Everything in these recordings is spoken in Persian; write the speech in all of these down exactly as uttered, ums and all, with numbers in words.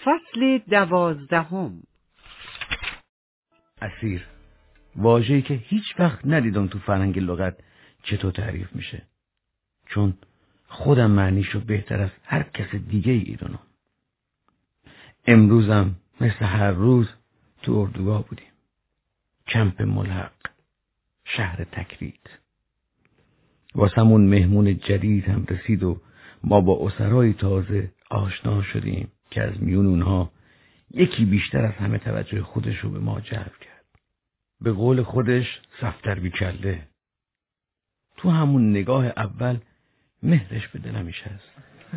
فصل دوازدهم. اسیر، واژه‌ای که هیچ وقت ندیدم تو فرهنگ لغت چطور تعریف میشه، چون خودم معنیشو بهتر از هر کس دیگه ای میدونم. امروزم مثل هر روز تو اردوگاه بودیم، کمپ ملحق، شهر تکرید. واسمون مهمون جدید هم رسید و ما با اسرای تازه آشنا شدیم که از میون اونها یکی بیشتر از همه توجه خودش رو به ما جلب کرد. به قول خودش صفتر بی کله. تو همون نگاه اول مهرش به دلم نشست.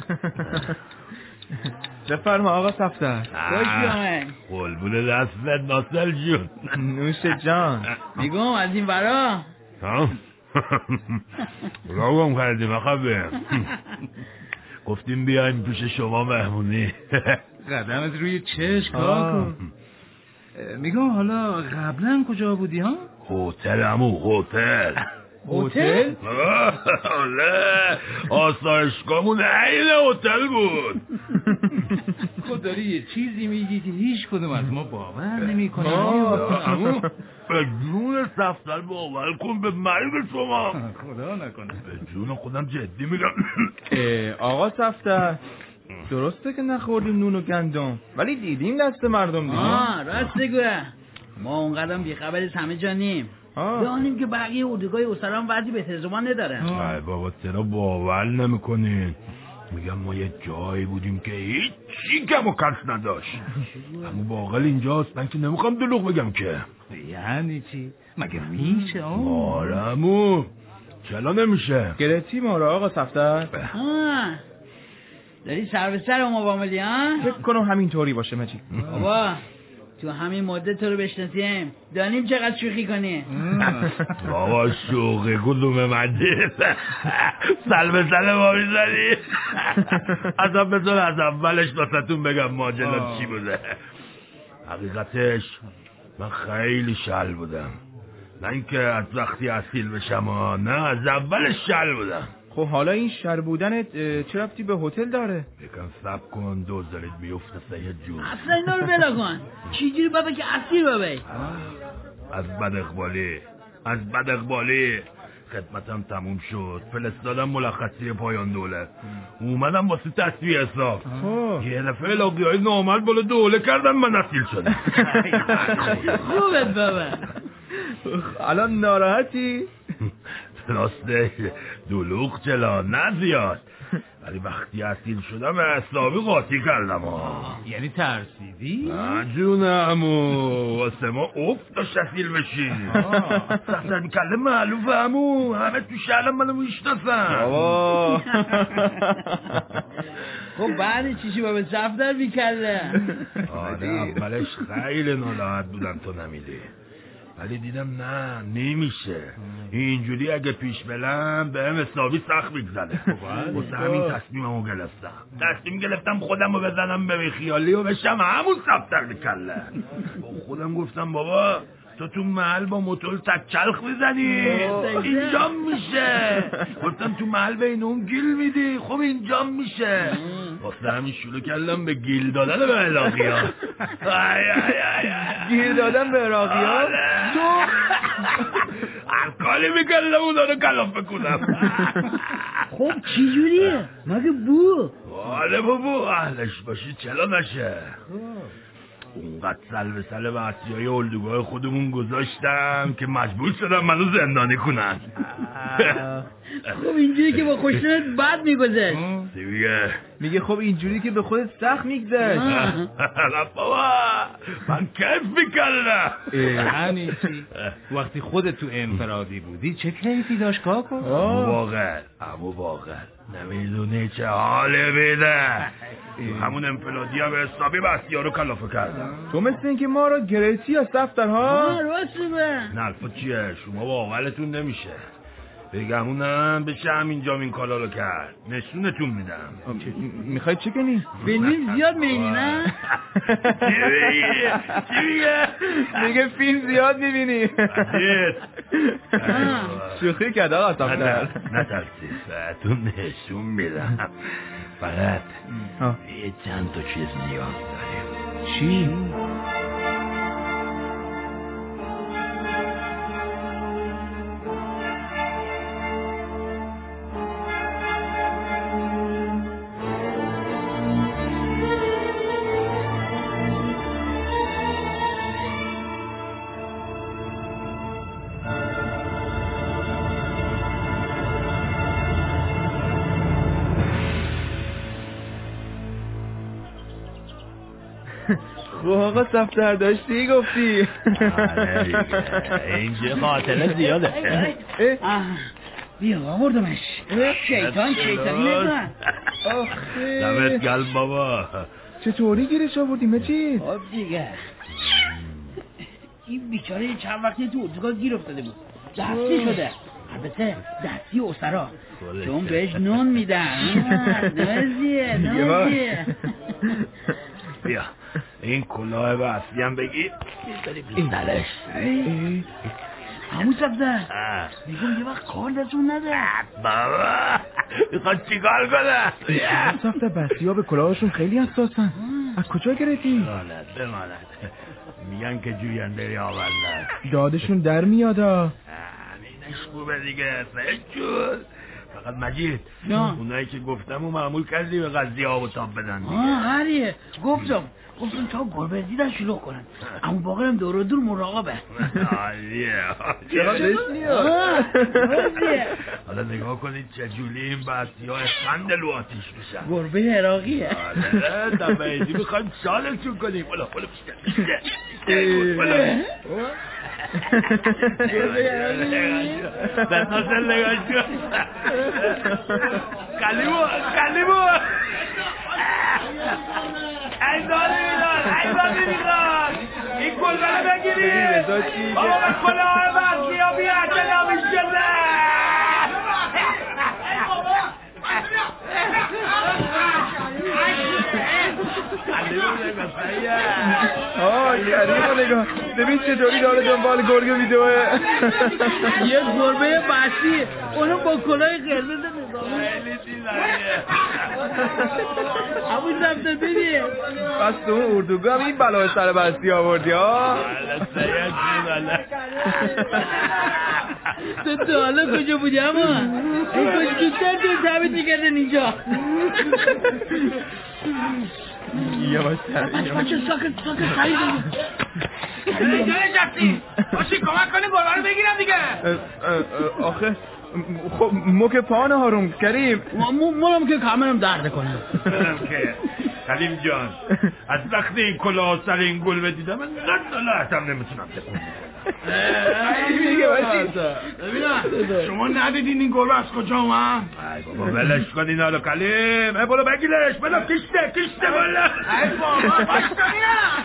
بفرما آقا صفتر. خوش بیامد. قلبون دستت ناصر جون. نوش جان. میگم از این ورا ها؟ راگم کردیم اخبه. گفتیم بیایم پیش شما مهمونی. قدمت روی چشم کار کن. میگم حالا قبلا کجا بودی ها؟ هتل همون هتل. هتل؟ آله آسایشگاهمون عین هتل بود. خود داری یه چیزی میگی که هیچ کدوم از ما باور نمی کنیم. همون به جون صفتر باور کن به مرگ شما. خدا نکنه. به جون خودم جدی میگم. آقا صفتر درسته که نخوردیم نون و گندم، ولی دیدیم دست مردم دیگه. آه راست بگوه، ما اونقدرم بیخبر از همه جا نیم. دانیم که بقیه اردوگاه اسرا هم وضعی به زمان ندارن. ای بابا چرا باور نمیکنین؟ میگم ما یه جایی بودیم که هیچی کم و کس نداشت. همون باقل اینجاست، من که نمیخوام دروغ بگم که. یعنی چی؟ مگه میشه؟ آرمو چلا نمیشه. گرفتی ما را آقا صفتر؟ آه داری سر به سر ما باملی ها؟ فکر کنم همین طوری باشه مجید. بابا تو همین مدت تو رو بشناسیم دانیم چقدر شوخی کنی. بابا شوخی کدومه مجید؟ سل به سل ما میزنی؟ اصلا بذار از اولش ناستون بگم ماجرا چی بوده. حقیقتش من خیلی شل بودم، نه اینکه از وقتی اصیل بشم، نه از اولش شل بودم. خب حالا این شر بودنت چه ربطی به هتل داره؟ یکم صبر کن دوز دارید میفته سید جون. اصلا اینا رو بلا کن. چیجوری بابا که اسیر بابی؟ از بد اقبالی از بد اقبالی خدمتم تموم شد، فرستادم مرخصی پایان دولت، اومدم واسه تصفیه حساب. یه دفعه لاقی های نامرد بالا دوله کردم، من اسیر شدم. خوبت بابا. الان ناراحتی؟ راسته دلوغ چلا نه زیاد، ولی وقتی اسیر شدم حسابی قاطی کردم. یعنی ترسیدی؟ نه جونمو، واسه ما افت داشت اسیر بشی. صفتر بیکله معلوفه همو، همه تو شهرم منو میشناسن. خب بعد چیشی بابا صفتر بیکله؟ آره اولش خیلی ناراحت بودم تو نمیدی، ولی دیدم نه نمیشه، اینجوری اگه پیش بلم به هم حسابی سخت میگذره. واسه همین تصمیممو گرفتم تصمیم گرفتم خودم رو بزنم به بیخیالی و بشم همون صفتر بیکله. خودم گفتم بابا تو تو محل با موتور تکچلخ میزنی، اینجا میشه. گفتم تو محل بین اون گیل میدی، خب اینجا میشه. واسه همین شروع کردم به گیل دادن به عراقی ها. گیل دادن به عراقی ها؟ تو هر کاری میکردم اونا رو کلاف بکنم. خب چی جوریه؟ مگه بو؟ آره بابا اهلش باشی چلا نشه. اونقدر سل به سل به اصلیای اردوگاه خودمون گذاشتم که مجبور شدم منو زندانی کنن. خب اینجوری که با خوشنت بد میگذشت. چی میگه؟ میگه خب اینجوری که به خودت سخت میگذشت. نه بابا من کیف میکردم. یعنی چی؟ وقتی خودت تو انفرادی بودی چه کیفی داشت کاکو؟ امو واقع امو واقع نمیدونی چه حاله بیده. همون انفرادی هم حسابی بسیا رو کلافه کردم. تو مثل این که ما رو گرفتی از صفترها؟ آه راستی به نلفا چیه؟ شما باورتون نمیشه. بگمونم بشه همینجا این کالا رو کرد، نشونتون میدم. میخوای چه کنی؟ فیلم زیاد میبینی نه؟ چی میگه؟ میگه فیلم زیاد میبینی. عزیز شوخی کرد آقا صفتر. نترسید بهتون نشون میدم. فقط یه چند تا چیز نیاز داریم. چی؟ خب آقا صفدر داشتی گفتی. اینجا خاطره زیاده. بیا آوردمش. شیطان شیطانی نکن. آخه دمت گرم بابا. چطوری گیرش آوردی مجید؟ خب دیگه این بیچاره چند وقتی تو اردوگاه گیر افتاده بود، دستی شده. البته دستی اسرا چون بهش نون میدن. نوزیه نوزیه. بیا این کلاه بستی هم بگیر میذاری بیسترش. همون صفده میگم یه وقت کار دستون نده. بابا میخواد چیکار کنه؟ صفده بستی ها به کلاهشون خیلی حساسن. از کجا گرفتی؟ بماند بماند میگن که جوینده آوردن دادشون در میادا. اینش خوبه دیگه سجود. فقط مجید اونایی که گفتم و معمول کردی به قضیه آب و تاب بدن دیگه. آه هریه گفتم گفتم تا گربه دیدن شروع کنن، اما باقی هم دور و دور مراقبه. عالیه چقدر میاد. حالا نگاه کنید چجوری این بستی ها اسفند لو آتیش میشن. گربه عراقیه. آره دمهیدی میخوایم سالتون کنیم. بلا بلا بیشتر بیشتر دستاسل نگاه شو. قلیبو قلیبو ایزانی میداد ایزانی میداد. این کلبه رو بگیرید بابا به کله های بستی ها بیا اطلاع میشده. آه کریمو نگاه ببین چطوری داره دنبال گرگه ویدیوه. یه گربه بستی اونو با کلاه قرمز نگاه. خیلی دیدنیه. همون دفتر ببین بس تو اون اردوگاه هم این بلای سر بستی آوردی ها. حالا سید جون تو تو حالا کجا بودی اما این کج کشتر تو تبید میکردن اینجا. یواش تر بچه ساکت ساکت خیلی اینجا نشستی باشی کمک کنی گربه رو بگیرم دیگه. آخه خب مو که پانه هارون کریم مولم که کامرم درد کنم. که کریم جان از وقتی این کلاه سر این گلبه دیدم من نلاتم نمیتونم تکون ببینم شما ندیدین این گربه از کجا اومد؟ بابا بلش کنین حالا کلیم. ای بالا بگیرش بالا کشته کشته بالا. ای بابا باش کنیم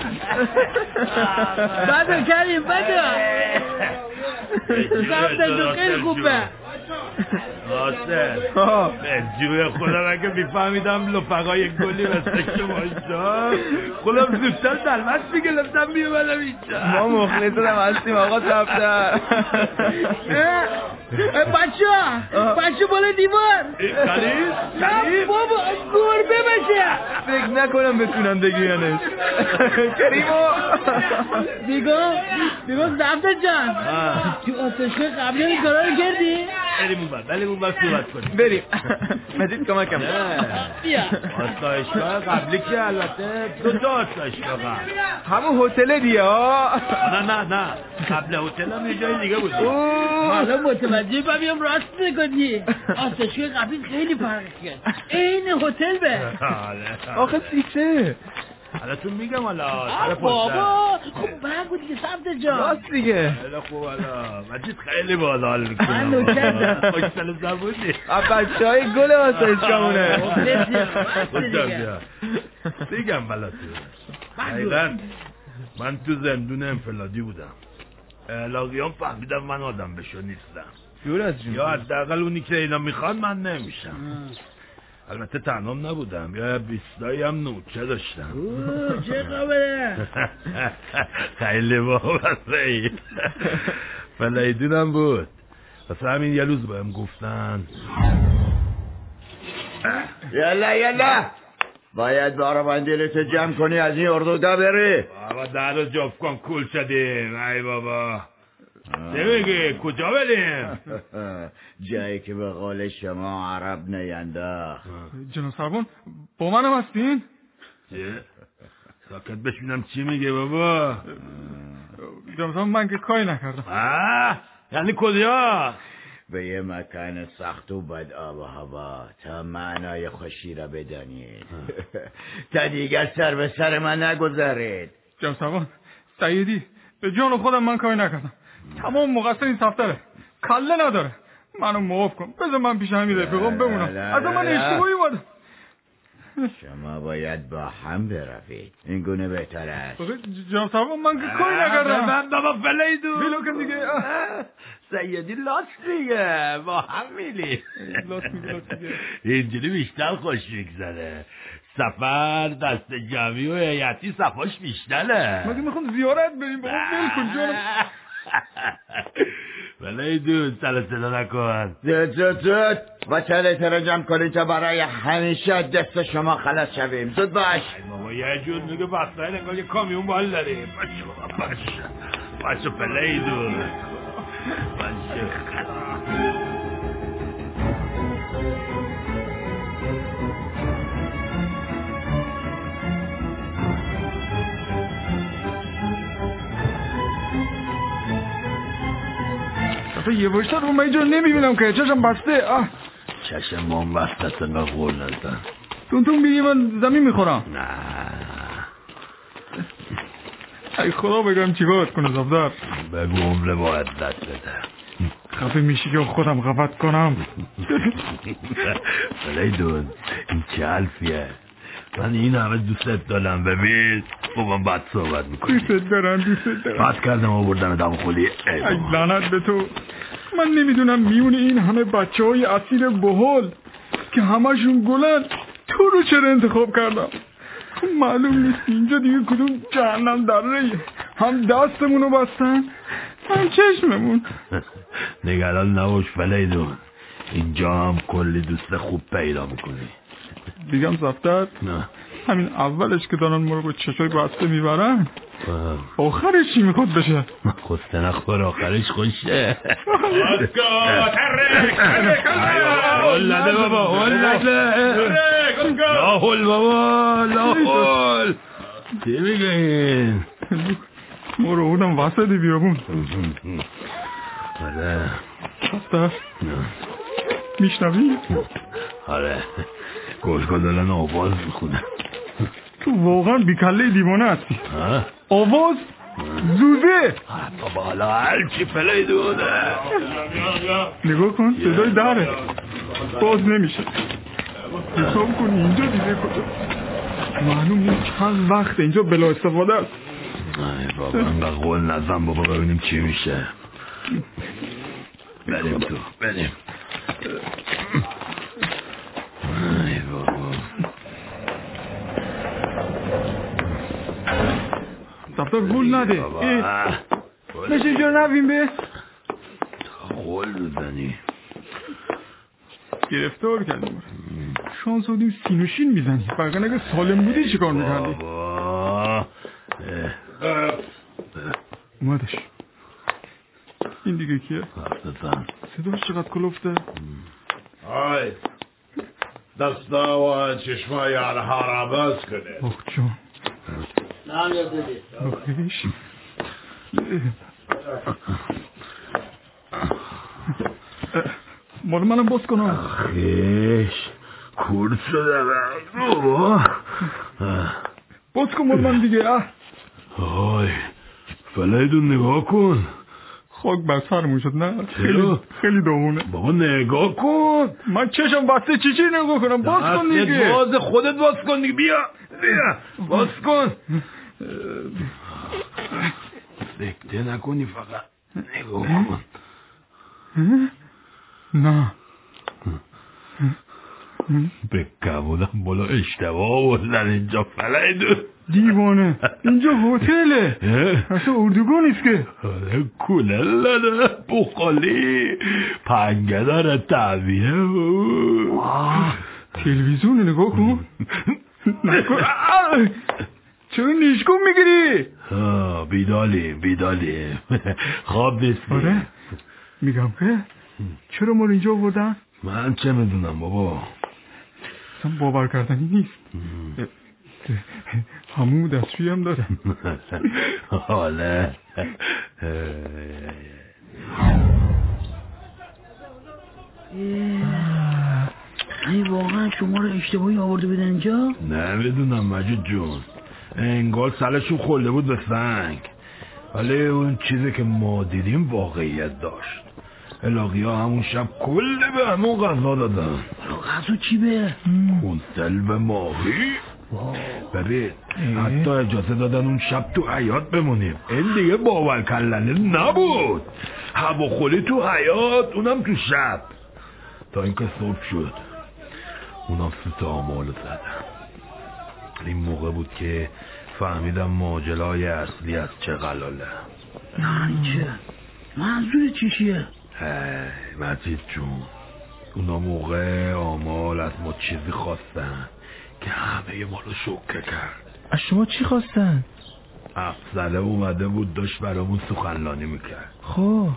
بده کریم بده سمت تو خیلی خوبه. آسه به جوی خودم اگه میفهمیدم لفقای گلی مثل شما شد خودم زودتر دلمت میگلفتم میومدم اینجا. ما مخلصت هم هستیم آقا صفدر. بچه بچه بالا دیوار کریم کریم بابا گربه بشه. فکر نکنم بتونم بگیرنش. کریمو دیگاه دیگاه دفتر جان تو آتشگاه قبلی این کارا رو کردی؟ بریم اون بر بریم اون بر صورت کنیم. بریم مجید کمکم بیا آسایشگاه قبلی که البته دو تا آسایشگاه قبل همون هتل دیگه ها. نه نه نه قبل هتل هم یه جای دیگه بود. حالا متوجه ببینم راست میکنی آسایشگاه قبلی خیلی فرق کرد این هتل به. آخه سیچه حالتون میگم حالا بابا خب بگو دیگه سمت جان. راست دیگه خیلی خوب حالا مجید خیلی بالا حال میکنم. خوشتل زبونی بچه های گل آسایشگاهونه. بگم بلا تو حقیقت من تو زندون انفرادی بودم. الاغیان فهمیدم من آدم بشو نیستم. جور از جون یا حداقل اونی که اینا میخوان من نمیشم. البته تنهام نبودم یا بیستایی هم نوچه داشتم. اوه چه خبره؟ خیلی بابا فلیدونم بود. واسه همین یه روز بهم گفتن یلا یلا باید بارابندیلتو جمع کنی از این اردوگاه بری. بابا در رو جفت کن کول شدیم. ای بابا چه میگی کجا بریم؟ جایی که به قول شما عرب نینداخت. جناب سربان با منم هستین؟ چه؟ ساکت بشینم چی میگه بابا؟ جناب سربان من که کاری نکردم. آه یعنی کجا؟ به یه مکان سخت و بد آب و هوا تا معنای خوشی را بدانید. تا دیگر سر به سر من نگذارید. جناب سربان سیدی به جان خودم من کاری نکردم. تمام مقصر این صفتره، کله نداره. منو معاف کن، بذار من پیش همین رفیقام بمونم. از من اشتباهی بود. شما باید با هم بروید، این گونه بهتر است. جناب سربان من که کاری نکردم. من بابا فلیدون بیلو کن دیگه. سیدی لاست میگه با هم میلی. لاست میگه لاست میگه اینجوری بیشتر خوش میگذره. سفر دست جمعی و هیئتی صفاش بیشتره. مگه میخوام زیارت بریم بابا بیل کن جانم. فلیدون سر صدا نکن. زود زود زود وسایلت را جمع کنید تا برای همیشه دست شما خلاص شویم. زود باش. بابا یه جور میگه وسایل انگار یه کامیون بال داریم. باشه باشه باشه فلیدون باشه. یه باشتر رو من اینجا نمیبینم که چشم بسته. آه چشم من بسته است انگار قول نزن. تون تون میگی من زمین میخورم. نه ای خدا بگم چیکار کنه زفدر. بگو عمره باید دست بده. خفه میشی که خودم غفت کنم. فلیدون این چه حرفیه؟ من این همه دوست دارم. ببین با من بد صحبت میکنی. دوست دارم دوست دارم. بد کردم آوردم دم خودی. ای لعنت به تو. من نمیدونم میونه این همه بچه های اصیل بحال که همشون گلن تو رو چرا انتخاب کردم. معلوم نیست اینجا دیگه کدوم جهنم در ریه. هم دستمونو بستن هم چشممون. نگران نباش فلیدون، اینجا هم کلی دوست خوب پیدا میکنی. دیگم زفتر نه همین اولش که دارن ما رو با چشای بسته میبرن آخرش چی میخواد بشه؟ خسته نخور آخرش خوشه. ولده بابا ولده لا هول بابا لا هول. چی میگه این؟ ما رو اونم وسط بیابون. آره زفتر میشنوی؟ آره گرگا دارن آواز میخونن. تو واقعا بیکله دیوانه هستی. آواز زوزه. بابا حالا هرچی فلیدونه. نگاه کن صدای دره باز نمیشه. حساب کن اینجا دیگه کجا. معلوم نیست چند وقت اینجا بلا استفاده است. ای بابا انقدر قول نزن بابا ببینیم چی میشه. بریم تو بریم. ای بابا زفتر گول نده. نشه اینجا نبیم به قول بزنی. گرفتار کردیم. شانس بودیم سینوشین میزنی. بقیه نگه سالم بودی چی کار میکردی؟ بابا اومدش. این دیگه کیه؟ هفتتن صداش چقدر کلفته. آی دستا و چشمای آنها را باز کنه. آخ جان نام یاددید. آخیش مال منم باز کنم. خیش کورد شده بابا. باز کن مال من دیگه. آی فلیدون نگاه کن. خاک بر سرمون شد. نه خیلی خیلی داغونه. بابا نگاه کن. من چشم بسته چی چی نگاه کنم. باز کن دیگه. باز خودت باز کن دیگه. بیا بیا باز کن. سکته نکنی فقط نگاه کن. نه بکه بودم بالا اشتباه بودن اینجا فلیدون. دیوانه اینجا هتله اصلا اردوگاه نیست که. کولل داره بخالی پنگه داره طبیعه. تلویزیون رو نگاه کن. نکن. چرا نیشگون میگیری؟ بیدالیم بیدالیم خواب نیستی. آره میگم که چرا ما رو اینجا آوردن؟ من چه میدونم بابا، اصلا باور کردنی نیست. همون دستشویی هم داره. حالا این واقعا شما رو اشتباهی آورده بدن اینجا؟ نمیدونم مجید جون، انگار سلشون خورده بود به سنگ، ولی اون چیزی که ما دیدیم واقعیت داشت. الاغی ها همون شب کلی به همون غذا دادن. غذا چی به؟ کنسل به ماهی. ببین حتی اجازه دادن اون شب تو حیات بمونیم. این دیگه باور کردنی نبود. هواخوری تو حیات، اونم تو شب، تا اینکه صبح شد اونم سوت آمالو زدن. این موقع بود که فهمیدم ماجرای اصلی از چه قلاله. یعنی چه؟ منظور چی چیه؟ هی مجید جون، اونا موقع آمال از ما چیزی خواستن که همه ما رو شوکه کرد. از شما چی خواستن؟ افضله اومده بود داشت برامون سخنرانی میکرد. خب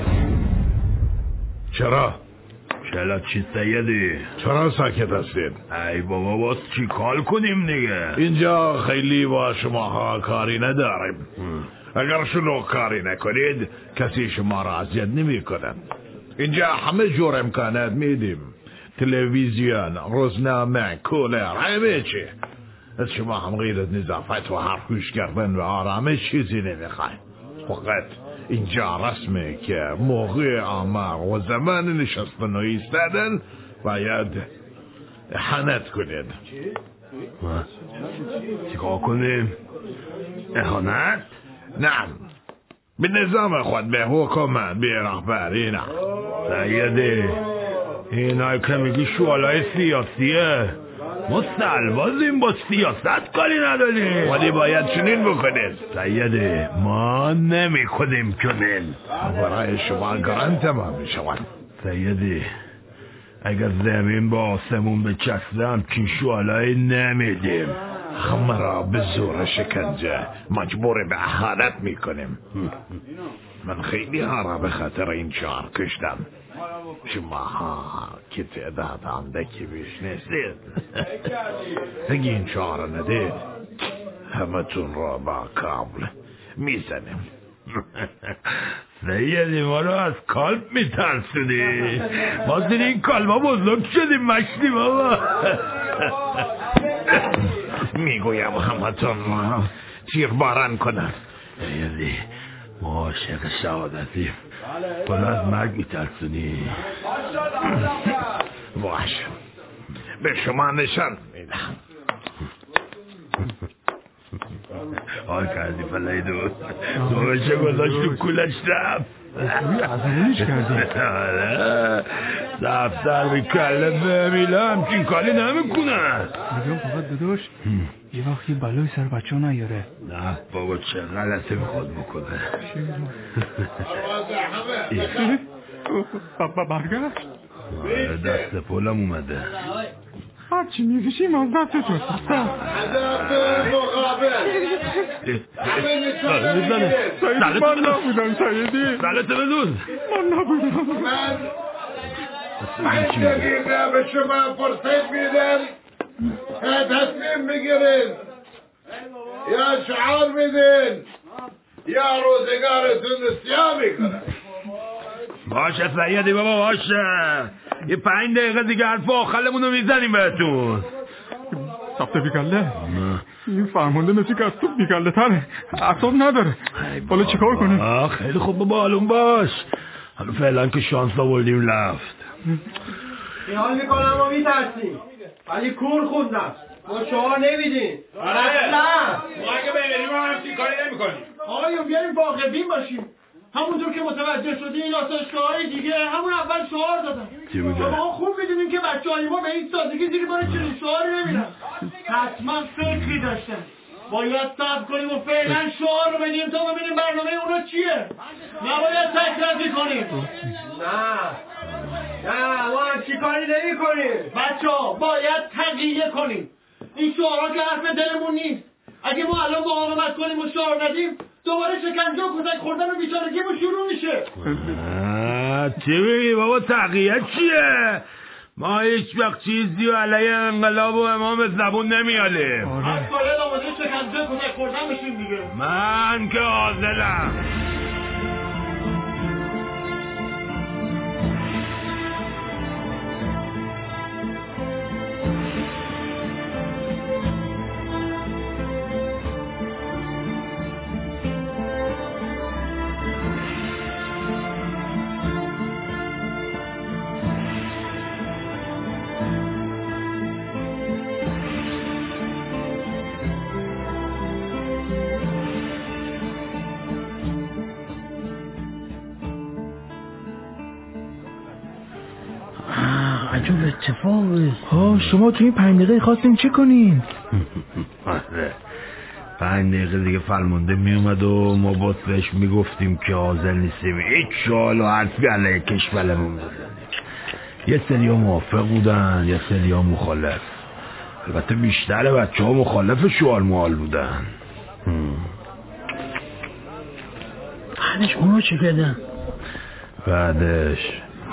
چرا؟ چلا چی سیدی؟ چرا ساکت هستید؟ ای بابا باز چی کار کنیم دیگه؟ اینجا خیلی با شماها کاری نداریم. اگر شلوغ کاری نکنید کسی شما را اذیت نمی کند. اینجا همه جور امکانات میدیم، تلویزیون، روزنامه، کولر، همه چی. از شما هم غیر از نظافت و حرفگوش کردن و آرامش چیزی نمیخوایم. فقط اینجا رسمه که موقع آمار و زمان نشستن و ایستادن باید احانت کنید. چیکار کنیم؟ احانت؟ نه، به نظام خود، به حکومت، به رهبری نه. سیده اینایی که میگی شوالای سیاسیه، ما سلوازیم، با سیاست کاری نداریم، ولی باید چنین بکنید. سیده ما نمی کنیم چنین. برای شما گران تمام میشود. سیده اگر زمین با آسمون به چسبه همچین شوالایی نمیدیم. همه را به زور شکنجه مجبور به احانت میکنیم. من خیلی ها را به خاطر این شعر کشتم. شما ها که تعداد اندکی بیش نیستید. اگه این شعر ندید همه تون را با کابل میزنیم. سیدی ما رو از کالب میترسونی. ما زیر این کالبا بزرگ شدیم مشتی بابا. میگویم همه تون را تیر باران کنم. سیدی ما عاشق شهادتیم، باید از مرگ میترسونی. باش، به شما نشان میدم. حال کردی فلای دوست، دوشه گذاشت تو کولش رفت. عذابونیش کردی؟ آره دفتر به کله بمیله همچین کاری نمی کنن. میگم فقط داداش یه وقتی بلای سر بچه ها نیاره. نه بابا چه غلطه میخواد بکنه. بابا برگشت دست پولم اومده. هرچی میکشیم از دستتون هدف مقابل همه میزنه. سیدی من نبودم. سیدی سلطه بدون من نبودم. من پنج دقیقه به شما فرصت میدم تا تصمیم بگیرید، یا شعار میدین یا روزگارتون سیاه میکنن. باشه سیدی بابا باشه، یه پنج دقیقه دیگه حرف آخرمون رو میزنیم بهتون. سفته بیگله این فرمانده مثل که از تو بیگله تره، اعصاب نداره. حالا چیکار کنیم؟ خیلی خوب بابا آلون باش. حالا فعلا که شانس آوردیم رفت. خیال میکنم ما میترسیم ولی کور خوندم، ما شعار نمیدیم. آره نه ما اگه بگیریم ما همچین کاری نمی کنیم. آقایون بیاریم واقع‌بین باشیم. همونطور که متوجه شدی این آسایشگاه‌های دیگه همون اول شعار دادن. چی بوده؟ ما خوب میدونیم که بچه‌های ما به این سادگی زیر بار چنین شعاری نمیرن. حتما فکری داشتن. باید صبر کنیم و فعلا شعار رو بدیم تا ببینیم برنامه اونا چیه. نباید تکراری کنیم. نه نه ما هم چی کاری نمی کنیم. بچه ها باید تقییه کنیم. این شعارها که حرف دلمون نیست. اگه ما الان مقاومت کنیم و شعار ندیم دوباره شکنجه و کتک خوردن و بیچارگیمون شروع میشه. چی بگی بابا تقییه چیه؟ ما هیچ وقت چیزی و علیه انقلاب و امام زبون نمیالیم. از کاره آماده شکنجه و کتک خوردن بشیم دیگه. من که عازلم. عجب اتفاقی. ها شما تو این پنج دقیقه خواستین چه کنین؟ آره پنج دقیقه دیگه فرمانده میومد و ما باز بهش میگفتیم که حاضر نیستیم هیچ سوال و حرفی علیه کشورمون بزنیم. یه سری ها موافق بودن یه سری ها مخالف. البته بیشتر بچه ها مخالف شوال موال بودن. بعدش اونو چه کردن؟ بعدش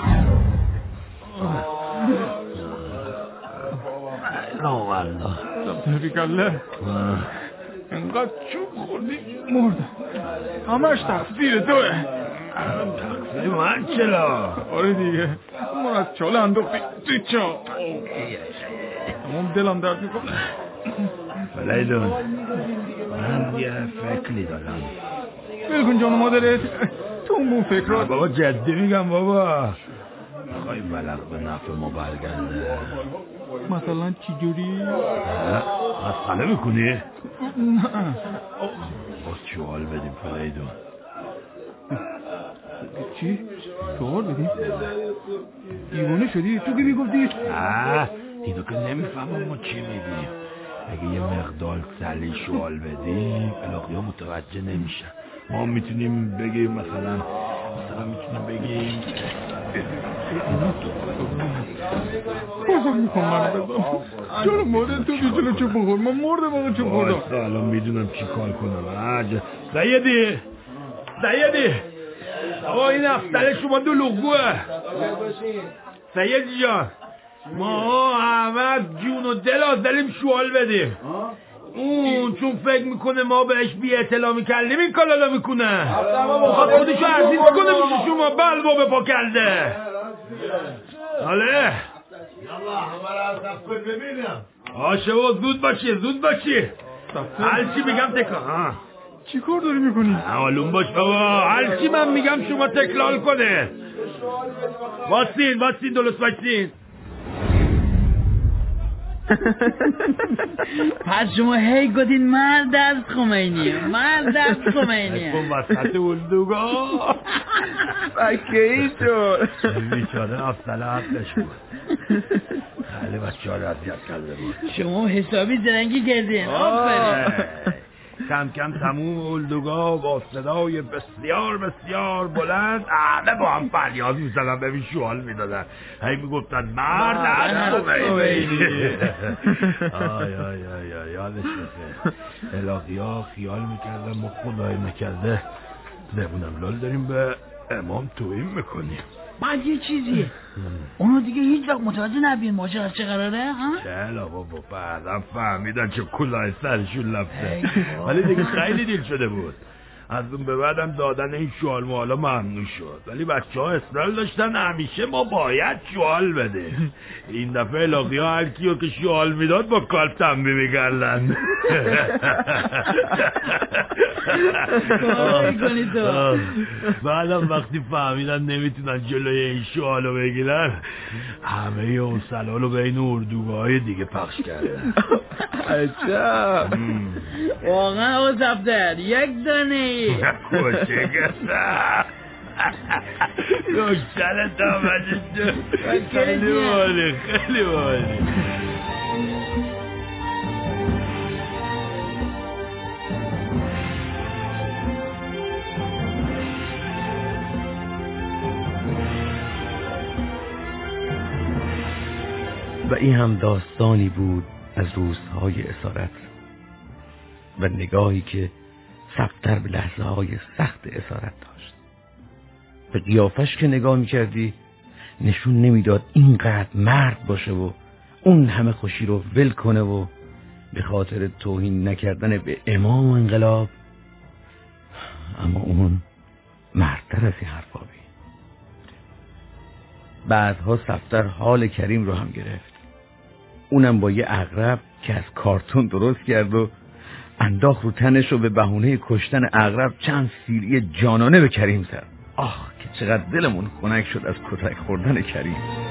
لا والله تبریکالله انقدر چوب خوردی مردم. همش تقصیر توه. تقصیر من چرا؟ آره دیگه من از چاله انداختی توی چا. تمام دلم درد میکنه. فلیدون من یه فکری دارم. بلکن جان مادرت تو اون فکرات. بابا جدی میگم بابا. میخوای بلق به نفع ما برگرده. مثلا چی جوری؟ مسئله میکنی؟ نه باز چوال بدیم فریدون. چی؟ چوال بدیم؟ دیوانه شدی؟ تو که میگفتی؟ نه اینو که نمیفهمم ما چی میگیم. اگه یه مقدار سلی شوال بدیم الاغی ها متوجه نمیشن. ما میتونیم بگیم مثلا مثلا میتونیم بگیم بازم میخوام من بزنم. چرا مادر تو بیچونه چوب بخور؟ من مردم آقا چوب خوردم. الان میدونم چی کار کنم. سیدی سیدی آقا این افتر شما دو لغوه. سیدی جان ما همه جون و دل آزدلیم شوال بدیم. اون چون فکر میکنه ما بهش بی اطلاع میکردیم این کالالا میکنه. خود خودشو عزیز کنه میشه شما بل با بپا کرده. حاله آشه و زود باشی زود باشی. هر چی میگم تکرار. چی کار داری میکنی؟ معلوم باش بابا هر چی من میگم شما تکرار کنه. واسین واسین درست باشین. پس شما هی گفتین مرد از خمینیه مرد از خمینیه. اون وسط اولدوگا بکه ای شد بیچاره افضل عقلش بود. خیلی بچه ها رو اذیت کرده بود. شما حسابی زرنگی کردین. آفرین. کم کم تموم اولدوگا با صدای بسیار بسیار بلند همه با هم فریاد میزدن ببین شوال میدادن. هی میگفتن مرد از خمینی. آی آی آی آی یادش بخیر. الاغی ها خیال میکردن ما خدای نکرده زبونم لال داریم به امام توهین میکنیم. بعد یه چیزیه اونو دیگه هیچ وقت متوجه نبین ماجرا از چه قراره ها؟ چلا بابا بعدم فهمیدن چه کلاه سرشون لفته. ولی دیگه خیلی دیر شده بود. از اون به بعدم دادن این شوال موالا ممنوع شد. ولی بچه ها اصرار داشتن همیشه ما باید شوال بده. این دفعه الاغی ها هر کیو که شوال میداد با کار تنبیه میکردن. بعدم وقتی فهمیدن نمیتونن جلوی این شوالو بگیرن همه اون سلالو بین اردوگاه های دیگه پخش کردن. عجب واقعا آقا صفدر یک دانه ای خوشه گفتم نوشترت آمده خیلی مالی خیلی مالی. و این هم داستانی بود از روزهای اسارت و نگاهی که صفتر به لحظه های سخت اسارت داشت. به قیافش که نگاه میکردی نشون نمیداد اینقدر مرد باشه و اون همه خوشی رو ول کنه و به خاطر توهین نکردن به امام و انقلاب. اما اون مردتر از این حرفا بود. بعدها صفتر حال کریم رو هم گرفت، اونم با یه عقرب که از کارتون درست کرد و انداخت رو تنش و به بهونه کشتن عقرب چند سیلی جانانه به کریم زد. آخ که چقدر دلمون خنک شد از کتک خوردن کریم.